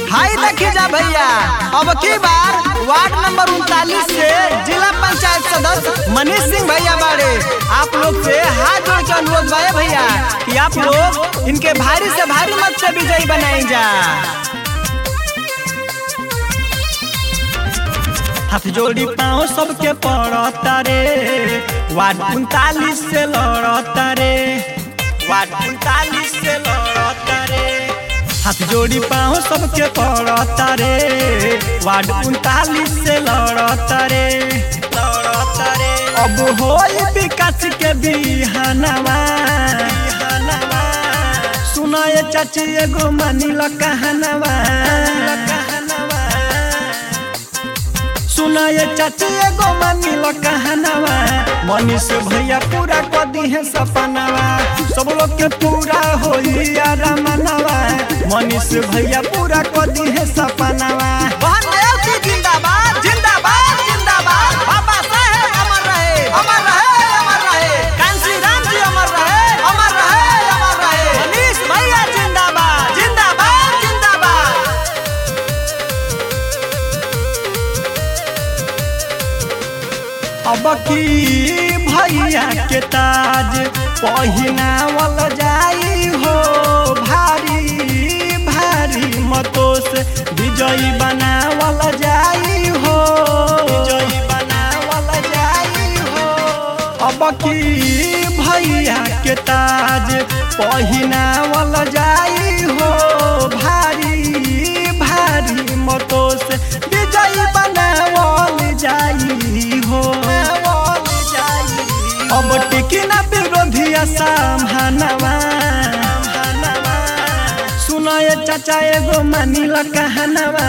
हाय देखी जा भैया, अब की बार वार्ड नंबर 39 से जिला पंचायत सदस्य मनीष सिंह भैया बाड़े। आप लोग से हाथ जोड़ के अनुरोध बा भैया कि आप लोग इनके भारी से भारी मत से विजयी बनाई जा। हाथ जोड़ी पाँव सबके पड़ता रे, वार्ड 39 से लड़ता रे, वार्ड 39 से लड़ता रे। हाथ जोड़ी पाँव सबके पड़ता रे, वार्ड 39 से लड़ता रे, लड़ता रे। अब होई विकास के बिहानवा, सुनाए चाची एगो मानिल कहनवा, सुनाए चाची एगो मानिल कहनवा। मनीष भैया पूरा कर दी है सपनावा, सब लोग के पूरा होई आरामनवा। मनीष भैया पूरा कर दी है सपनावा। जिंदाबाद जिंदाबाद जिंदाबाद, बाबा साहेब अमर रहे, अमर रहे, अमर रहे। कांसी राम जी अमर रहे, अमर रहे, अमर रहे। मनीष भैया जिंदाबाद जिंदाबाद जिंदाबाद। अब की भैया के ताज पहिनावल जाई हो, भारी भारी मतों से विजयी बनावल जाई हो, विजयी बनावल जाई हो। अब की भैया के ताज पहिनावल जाई हो, भारी भारी मतों से विजयी बनावल जाई हो। अब टिकी ना विरोधिया सामहानवा, सुनाए चाचा एगो मानिल कहनवा,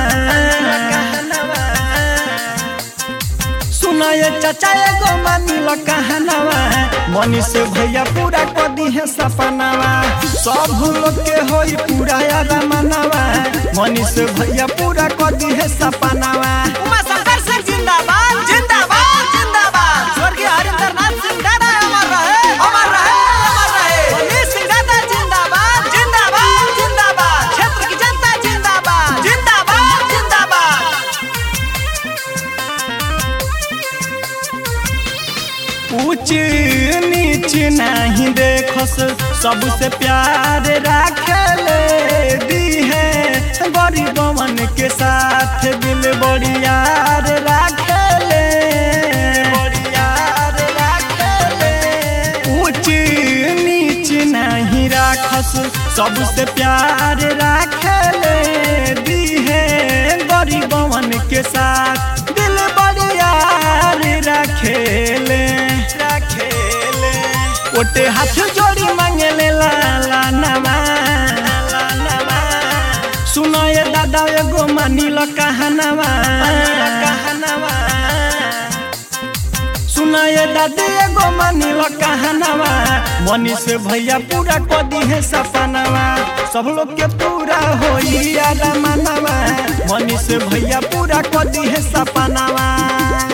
सुनाए चाचा एगो मानिल कहनवा। मनीष भैया पूरा कर दी है सपनावा, सब लोग के होई पूरा आरामनवा। मनीष भैया पूरा कर दी है सपनावा। जिंदाबाद जिंदाबाद जिंदाबाद। स्वर्गीय हरिंद्रनाथ सिंह दादा अमर रहे, अमर रहे, अमर रहे। मनीष सिंह दादा जिंदाबाद जिंदाबाद जिंदाबाद। क्षेत्र की जनता जिंदाबाद जिंदाबाद जिंदाबाद। ऊंच नीच नहीं देखस, सबसे प्यार राखले दी है। गरीबवन के साथ दिल बड़ी यार राखले, बड़ी यार राखले। ऊंच नीच नहीं राखस, सबसे प्यार राखले दी है। गरीबवन के साथ दिल बड़ी यार राखेले, राखेले। ओटे हाथ जोड़ी मांगले लाला नवा, सुनाए दादा एगो मानिल कहनवा, कहनवा। सुनाए दादी एगो मानिल कहनवा। मनीष भैया पूरा कर दी है सपनावा, सब लोग के पूरा होई आरामनवा। मनीष भैया पूरा कर दी है सपनावा।